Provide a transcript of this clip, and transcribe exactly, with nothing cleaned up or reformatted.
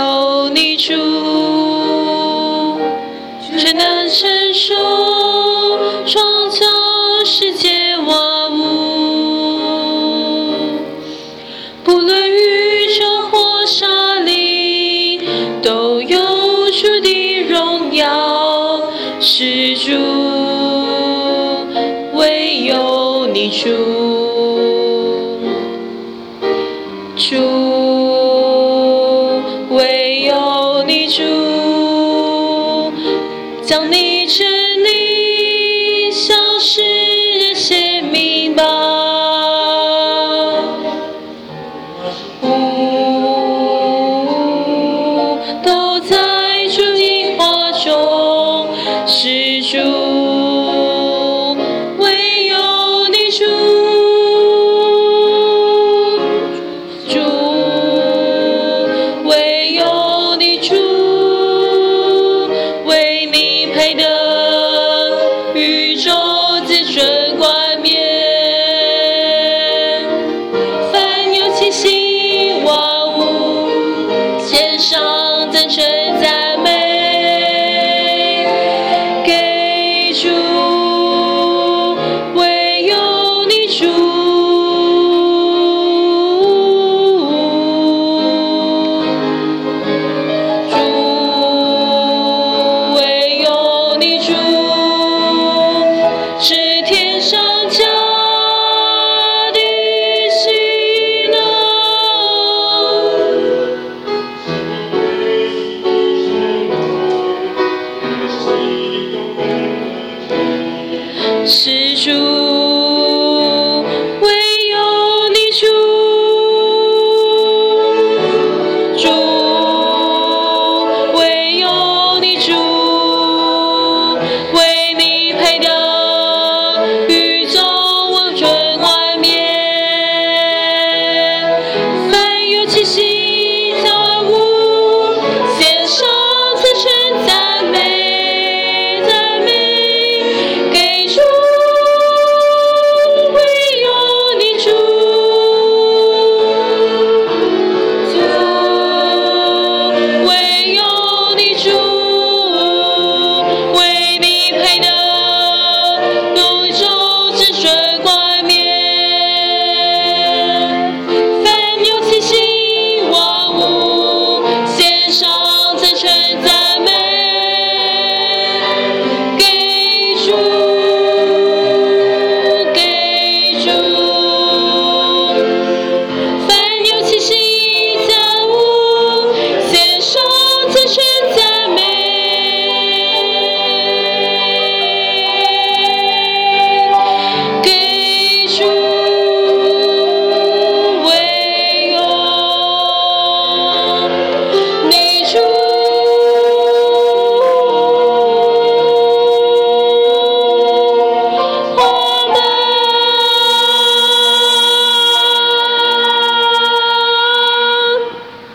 有你主，全能承受创造世界万物，不论宇宙或沙粒，都有主的荣耀。是主，唯有你主，主，唯有你主，将你真理向世人显明吧。呜，都在主的话中，是主，唯有你主，主，唯有你主，为你配得宇宙至尊冠冕。凡有气息万物，献上